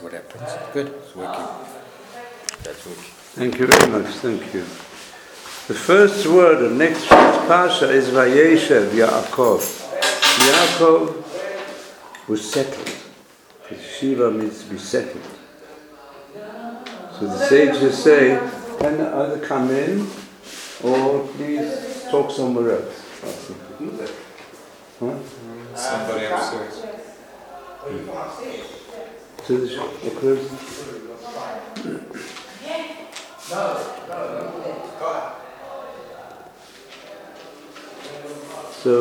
what happens. Good, it's working. That's working. Thank you very much, thank you. The first word of next week's Parsha is Vayeshev Yaakov. Yaakov was settled. Because Shiva means to be settled. So the sages say, can I either come in or please talk somewhere else? Huh? Somebody upstairs. So the close. So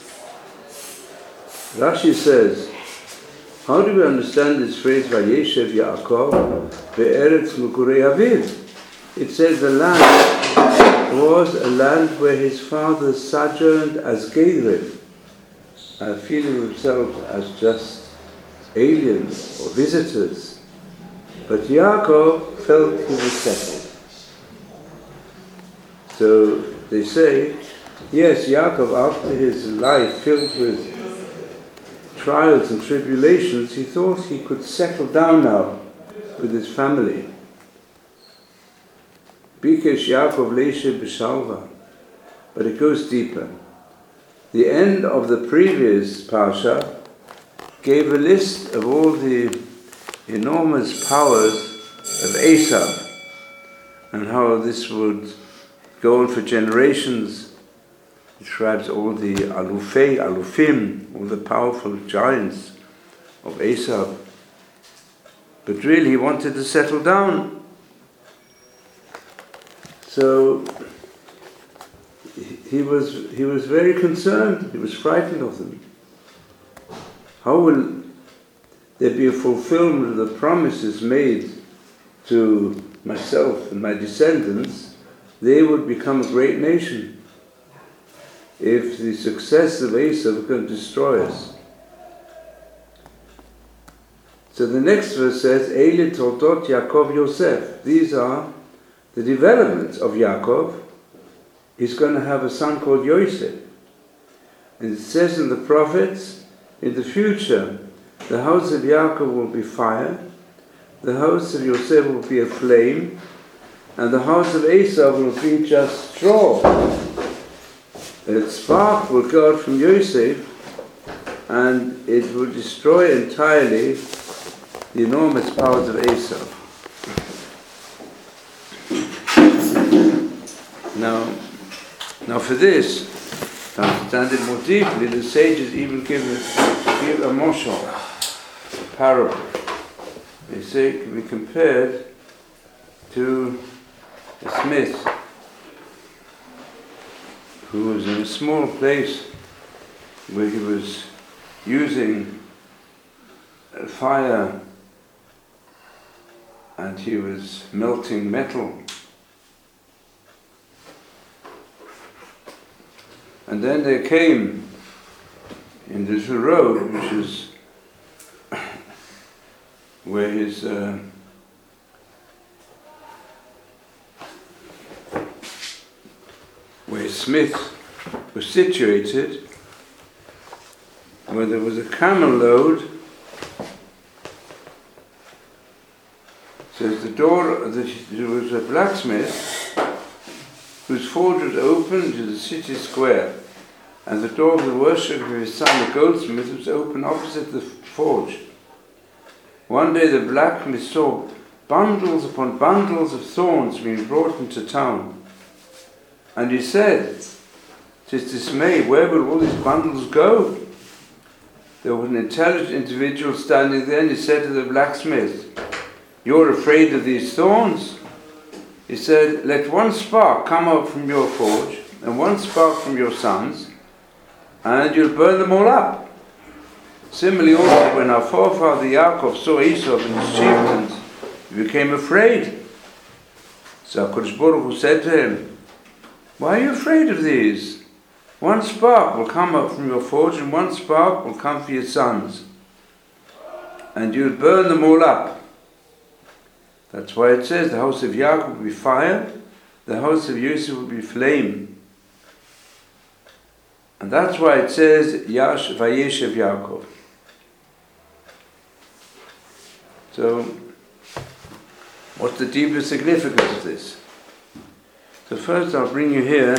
Rashi says, how do we understand this phrase Vayeshev Yaakov be'eretz Mugurei Aviv? It says the land was a land where his father sojourned as Gerim, feeling himself as just aliens or visitors. But Yaakov felt he was settled. So they say, yes, Yaakov, after his life filled with trials and tribulations, he thought he could settle down now with his family. Bikesh Yaakov leishe b'shalva. But it goes deeper. The end of the previous Parsha gave a list of all the enormous powers of Esav and how this would go on for generations. It describes all the alufim, all the powerful giants of Esav. But really he wanted to settle down. So he was very concerned, he was frightened of them. How will there be a fulfillment of the promises made to myself and my descendants? They would become a great nation if the success of Esav was going to destroy us. So the next verse says, Eile Toldot Yaakov Yosef. These are the developments of Yaakov. He's going to have a son called Yosef. And it says in the prophets, in the future, the house of Yaakov will be fire, the house of Yosef will be a flame, and the house of Esav will be just straw. A spark will go out from Yosef, and it will destroy entirely the enormous powers of Esav. Now for this, to understand it more deeply, the sages even give a moshel, a parable. They say it can be compared to a smith who was in a small place where he was using a fire and he was melting metal. And then there came in this road, which is where his smith was situated, where there was a camel load. Says the door, there was a blacksmith whose forge was open to the city square, and the door of the worship of his son, the goldsmith, was open opposite the forge. One day the blacksmith saw bundles upon bundles of thorns being brought into town. And he said, to his dismay, where will all these bundles go? There was an intelligent individual standing there, and he said to the blacksmith, you're afraid of these thorns? He said, let one spark come out from your forge, and one spark from your sons, and you'll burn them all up. Similarly also, when our forefather Yaakov saw Esau and his chieftains, he became afraid. So HaKadosh Baruch Hu said to him, why are you afraid of these? One spark will come out from your forge, and one spark will come for your sons, and you'll burn them all up. That's why it says the house of Yaakov will be fire, the house of Yosef will be flame. And that's why it says Vayeshev Yaakov. So, what's the deeper significance of this? So first I'll bring you here,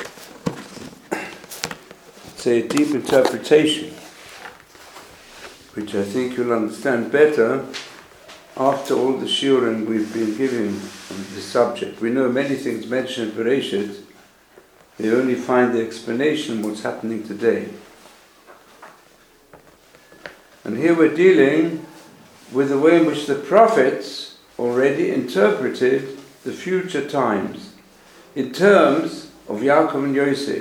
say, a deep interpretation, which I think you'll understand better after all the shiurim we've been giving on this subject. We know many things mentioned in Bereshit, they only find the explanation what's happening today. And here we're dealing with the way in which the prophets already interpreted the future times in terms of Yaakov and Yosef.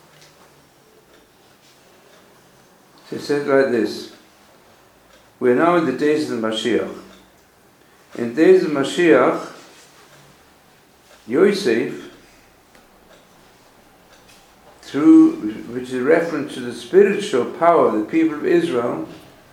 So it says like this: we're now in the days of the Mashiach. In the days of Mashiach, Yosef, which is a reference to the spiritual power of the people of Israel,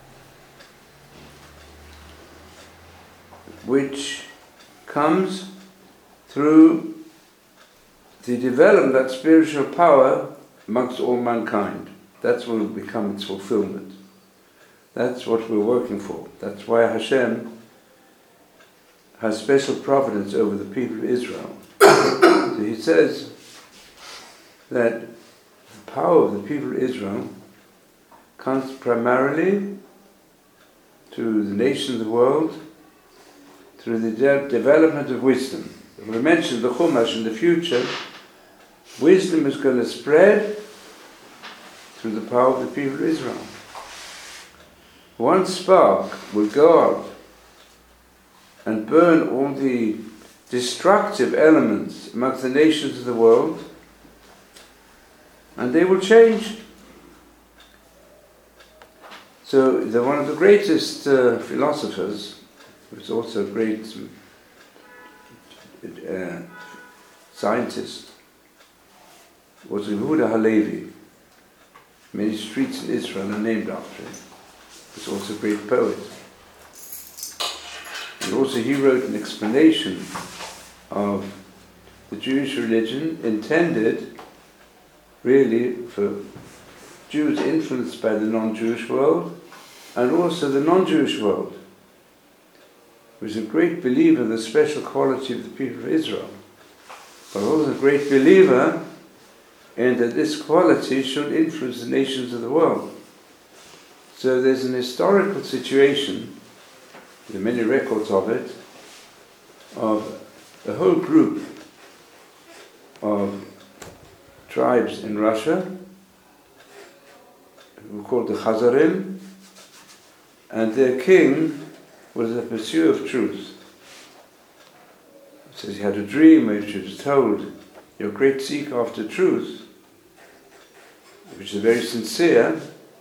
which comes through the development of that spiritual power amongst all mankind. That's what will become its fulfillment. That's what we're working for. That's why Hashem has special providence over the people of Israel. So he says that the power of the people of Israel comes primarily to the nations of the world through the development of wisdom. We mentioned the Chumash in the future. Wisdom is going to spread through the power of the people of Israel. One spark will go out and burn all the destructive elements amongst the nations of the world, and they will change. So one of the greatest philosophers, who was also a great scientist, was Yehuda Halevi. Many streets in Israel are named after him. He was also a great poet. And also he wrote an explanation of the Jewish religion intended really for Jews influenced by the non-Jewish world and also the non-Jewish world. He was a great believer in the special quality of the people of Israel, but also a great believer in that this quality should influence the nations of the world. So there's an historical situation, there are many records of it, of a whole group of tribes in Russia who were called the Khazarim, and their king was a pursuer of truth. It says he had a dream which he was told, "You're a great seeker after truth," which is very sincere.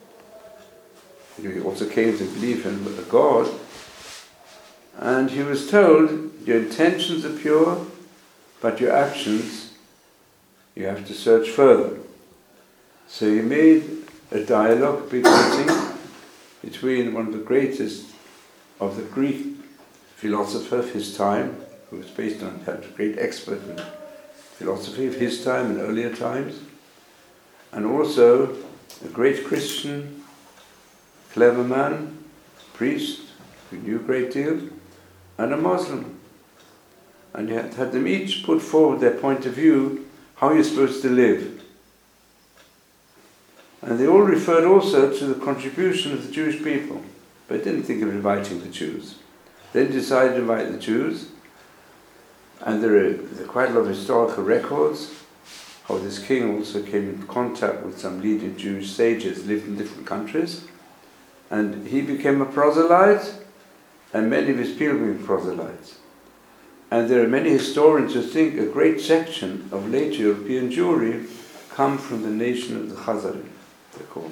He also came to believe in a God, and he was told, your intentions are pure, but your actions, you have to search further. So he made a dialogue, a big meeting, between one of the greatest of the Greek philosopher of his time, who was based on, had a great expert in philosophy of his time and earlier times, and also a great Christian, clever man, priest, who knew a great deal, and a Muslim. And he had them each put forward their point of view, how you're supposed to live. And they all referred also to the contribution of the Jewish people, but didn't think of inviting the Jews. They decided to invite the Jews, and there are quite a lot of historical records how this king also came in contact with some leading Jewish sages, lived in different countries, and he became a proselyte, and many of his people became proselytes. And there are many historians who think a great section of later European Jewry come from the nation of the Khazarim, they're called.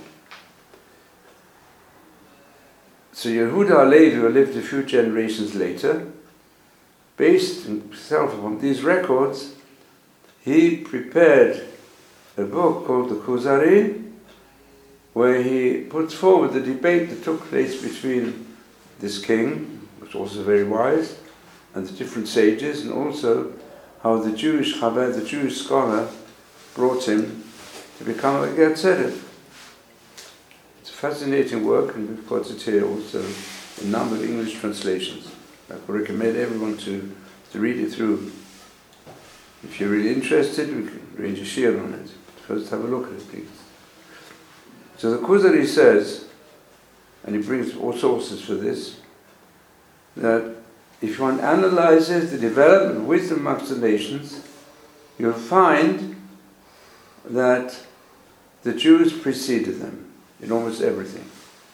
So Yehuda Halevi, who lived a few generations later, based himself upon these records, he prepared a book called the Kuzari, where he puts forward the debate that took place between this king, who was also very wise, and the different sages, and also how the Jewish Chabad, the Jewish scholar, brought him to become a Ger Tzedek. It's a fascinating work, and we've got it here also a number of English translations. I would recommend everyone to read it through. If you're really interested, we can arrange a share on it. First have a look at it, please. So the Kuzari says, and he brings all sources for this, that if one analyzes the development of wisdom amongst the nations, you'll find that the Jews preceded them in almost everything.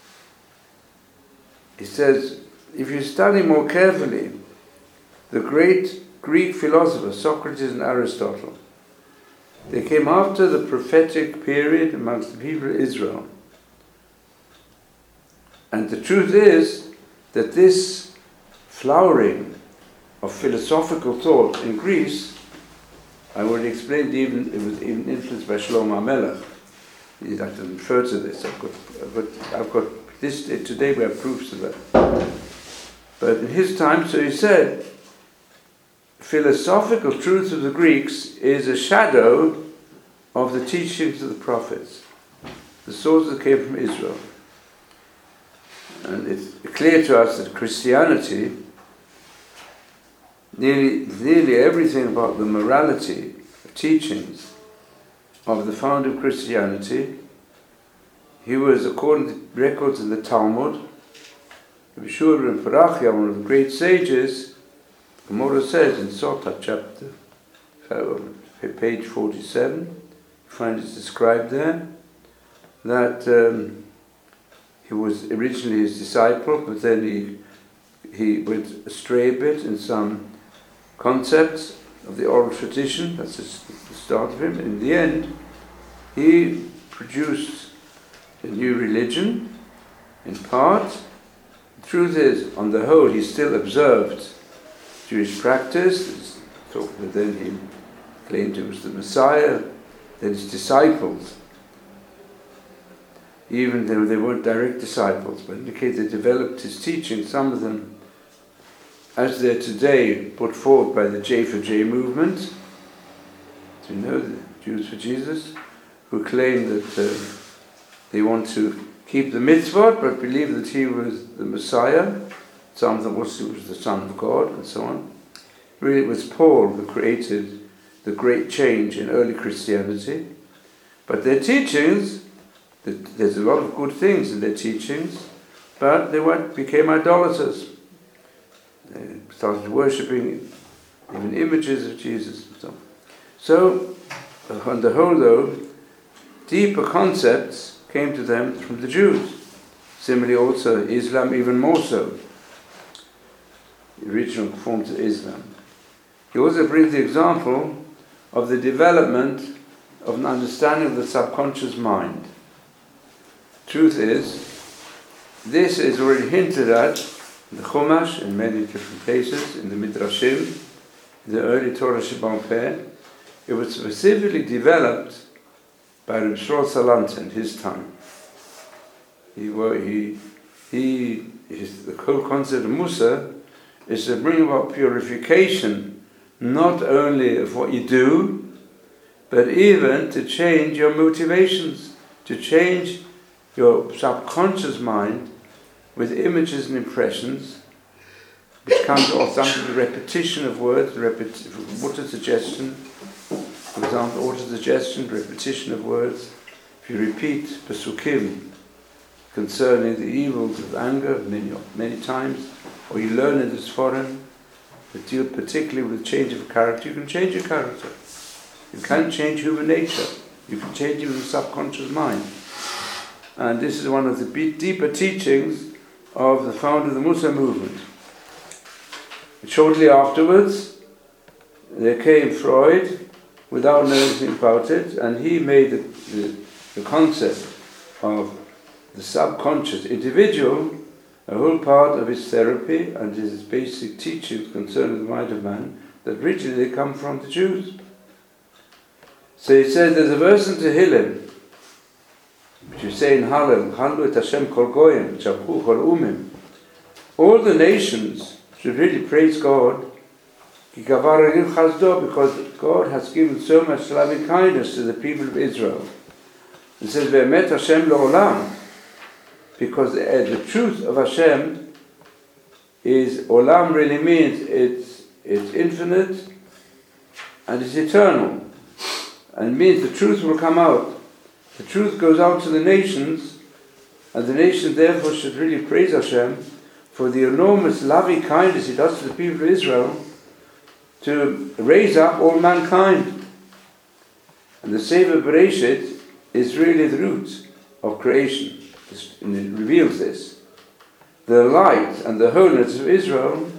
He says, if you study more carefully the great Greek philosophers, Socrates and Aristotle, they came after the prophetic period amongst the people of Israel. And the truth is that this flowering of philosophical thought in Greece, I already explained, it was even influenced by Shlomo HaMelech. You'd have to refer to this. I've got this today we have proofs of that. But in his time, so he said, philosophical truth of the Greeks is a shadow of the teachings of the prophets, the sources that came from Israel. And it's clear to us that Christianity, nearly everything about the morality of teachings of the founder of Christianity, he was, according to records in the Talmud, Yeshua and Parachia, one of the great sages, Gemara says in Sotah chapter, page 47, you find it described there, that he was originally his disciple, but then he went astray a bit in some concepts of the oral tradition. That's the start of him. In the end, he produced a new religion, in part. The truth is, on the whole, he still observed Jewish practice, but then he claimed he was the Messiah. Then his disciples, even though they weren't direct disciples, but in the case they developed his teaching, some of them, as they're today put forward by the J for J movement, do you know, the Jews for Jesus, who claim that they want to keep the mitzvot, but believe that he was the Messiah, some of them also was the Son of God, and so on. Really, it was Paul who created the great change in early Christianity. But their teachings, there's a lot of good things in their teachings, but they became idolaters. They started worshipping even images of Jesus and so on. So, on the whole though, deeper concepts came to them from the Jews. Similarly also Islam, even more so. The original forms of Islam. He also brings the example of the development of an understanding of the subconscious mind. Truth is, this is already hinted at in the Chumash in many different places, in the Midrashim, in the early Torah Sheba'al Peh. It was specifically developed by Reb Shlomo Salanter in his time. The whole concept of Musa is to bring about purification, not only of what you do, but even to change your motivations, to change your subconscious mind with images and impressions, which comes off under the repetition of words, autosuggestion, for example, autosuggestion, repetition of words. If you repeat Pesukim concerning the evils of anger many times, or you learn in this forum that deal particularly with change of character, you can change your character. You can't change human nature. You can change even the subconscious mind. And this is one of the deeper teachings of the founder of the Musa movement. Shortly afterwards, there came Freud, without knowing anything about it, and he made the concept of the subconscious individual a whole part of his therapy and his basic teachings concerning the mind of man that originally come from the Jews. So he says there's a verse in Tehillim which you say in Hallel, Hallu et Hashem kol goyim, Shabchu kol umim. All the nations should really praise God because God has given so much loving kindness to the people of Israel. It says Ve'emet Hashem lo'olam, because the truth of Hashem is Olam really means it's infinite and it's eternal. And it means the truth will come out. The truth goes out to the nations, and the nations therefore should really praise Hashem for the enormous loving kindness He does to the people of Israel to raise up all mankind. And the Sefer Bereshit is really the root of creation. And it reveals this. The light and the holiness of Israel,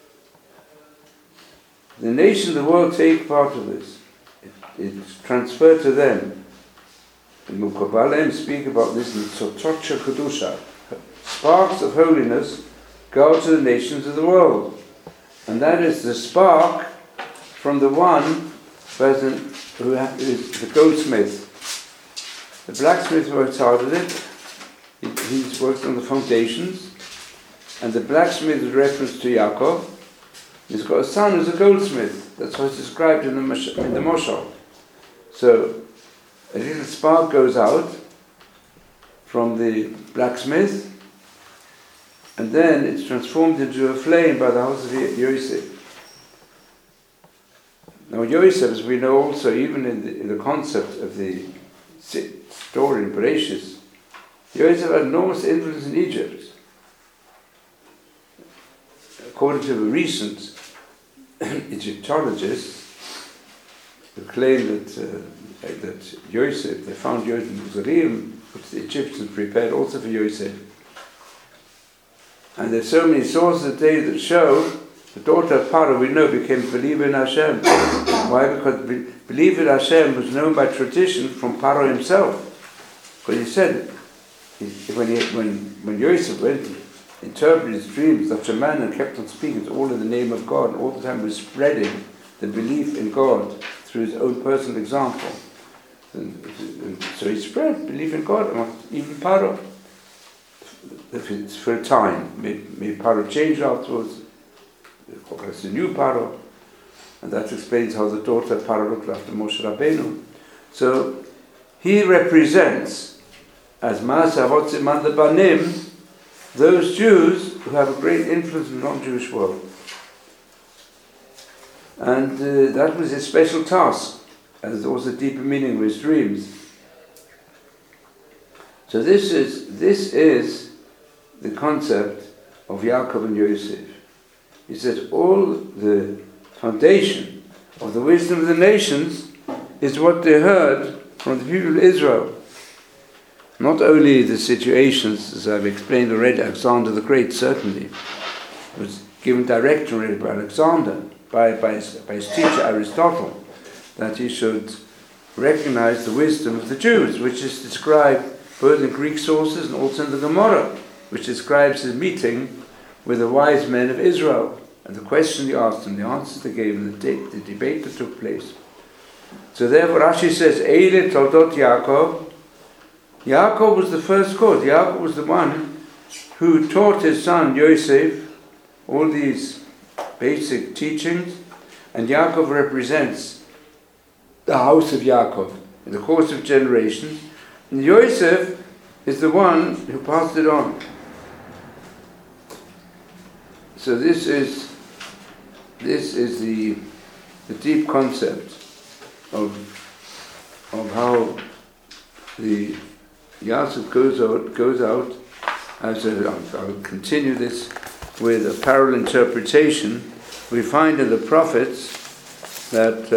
the nations of the world take part of this. It's transferred to them. And Mukabbalim speak about this in Sotocha Kedusha. Sparks of holiness go out to the nations of the world. And that is the spark from the one present who is the goldsmith. The blacksmith works hard at it. He's worked on the foundations. And the blacksmith is reference to Yaakov. He's got a son who's a goldsmith. That's how it's described in the Moshel. So a little spark goes out from the blacksmith, and then it's transformed into a flame by the house of Yosef. Now Yosef, as we know also, even in the concept of the story in Bereshit, Yosef had enormous influence in Egypt. According to a recent Egyptologist who claim that Yosef, they found Yosef in Mausoleum, which the Egyptians prepared also for Yosef. And there's so many sources today that show the daughter of Paro, we know, became a believer in Hashem. Why? Because belief in Hashem was known by tradition from Paro himself. Because he said, when Yosef went to interpret his dreams, such a man and kept on speaking, it's all in the name of God, and all the time was spreading the belief in God through his own personal example. And so he spread belief in God, even Paro. For a time, may Paro change afterwards. It's a new Paro, and that explains how the daughter of Paro looked after Moshe Rabbeinu. So he represents, as Maaseh Avot Siman Banim, those Jews who have a great influence in the non-Jewish world. And that was his special task, as there was a deeper meaning of his dreams. So this is the concept of Yaakov and Yosef. He says all the foundation of the wisdom of the nations is what they heard from the people of Israel. Not only the situations, as I've explained already, Alexander the Great certainly was given direction already by Alexander, by his teacher Aristotle, that he should recognize the wisdom of the Jews, which is described both in Greek sources and also in the Gemara, which describes his meeting with the wise men of Israel, and the question he asked them, the answers they gave, and the debate that took place. So therefore Rashi says, Eile Toldot Yaakov. Yaakov was the first cause. Yaakov was the one who taught his son Yosef all these basic teachings, and Yaakov represents the house of Yaakov in the course of generations, and Yosef is the one who passed it on. So this is the deep concept of how the Yosef goes out. I'll continue this with a parallel interpretation. We find in the prophets that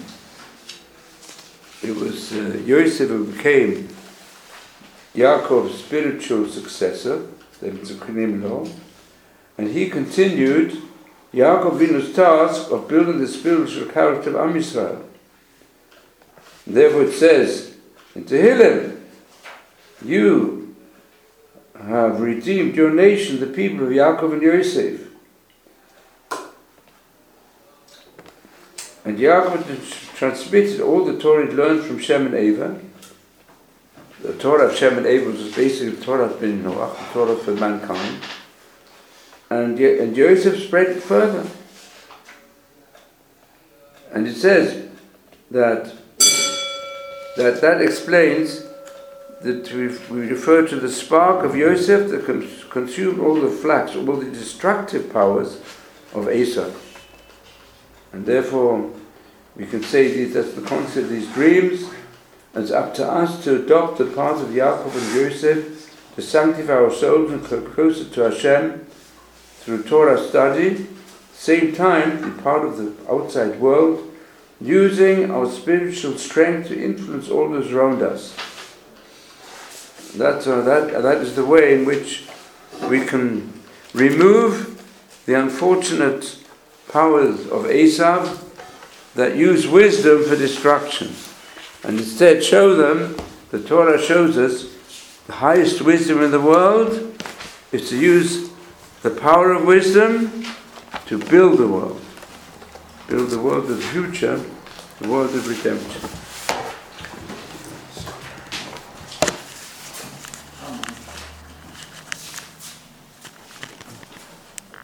it was Yosef who became Yaakov's spiritual successor, the Zukinim law, and he continued Yaakov Avinu's task of building the spiritual character of Am Yisrael. And therefore it says in Tehillim, you have redeemed your nation, the people of Yaakov and Yosef. And Yaakov transmitted all the Torah he'd learned from Shem and Ava. The Torah of Shem and Ava was basically the Torah of Ben Noach, the Torah for mankind. And Yosef spread it further. And it says that explains that we refer to the spark of Yosef that consumed all the flax, all the destructive powers of Esau. And therefore, we can say that's the concept of these dreams. And it's up to us to adopt the path of Yaakov and Yosef, to sanctify our souls and come closer to Hashem through Torah study, same time be part of the outside world, using our spiritual strength to influence all those around us. That is the way in which we can remove the unfortunate powers of Esau that use wisdom for destruction, and instead show them, the Torah shows us, the highest wisdom in the world is to use the power of wisdom to build the world of the future, the world of redemption.